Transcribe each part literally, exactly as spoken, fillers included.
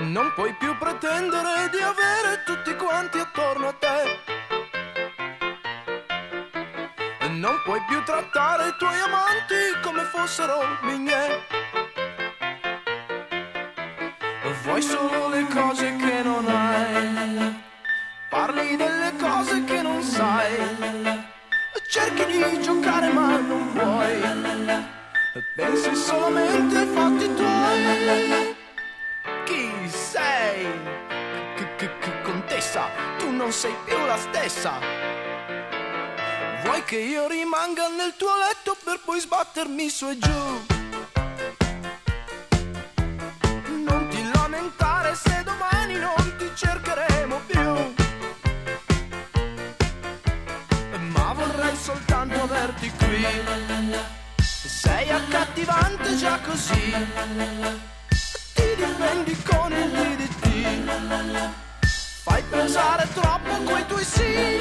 Non puoi più pretendere di avere tutti quanti attorno a te. Non puoi più trattare i tuoi amanti come fossero miei. Vuoi solo le cose che non hai, parli delle cose che non sai, cerchi di giocare ma non puoi, pensi solamente ai fatti tuoi. Chi sei? Contessa, tu non sei più la stessa. Vuoi che io rimanga nel tuo letto per poi sbattermi su e giù? Non ti lamentare se domani non ti cercheremo più, ma vorrei soltanto averti qui. Sei accattivante già così, ti difendi con il D D T, fai pensare troppo a quei tuoi sì.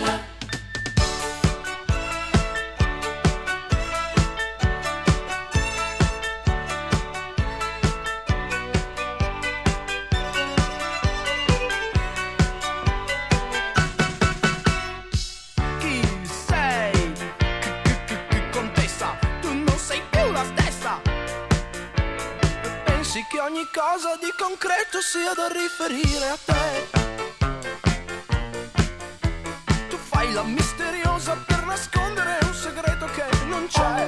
Che ogni cosa di concreto sia da riferire a te. Tu fai la misteriosa per nascondere un segreto che non c'è.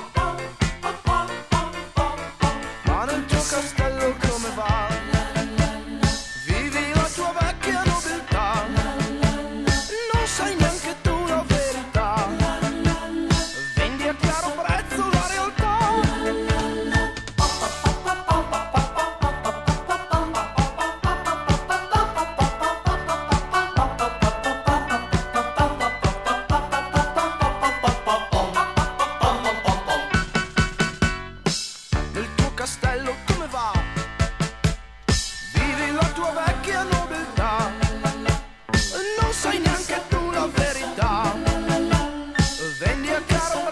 Ma nel tuo castello come va? Vivi la tua vecchia nobiltà, non sai neanche tu la verità, vendi a caro prezzo la realtà. Castello come va? Vivi la tua vecchia nobiltà, non sai neanche tu la verità, vendi a caro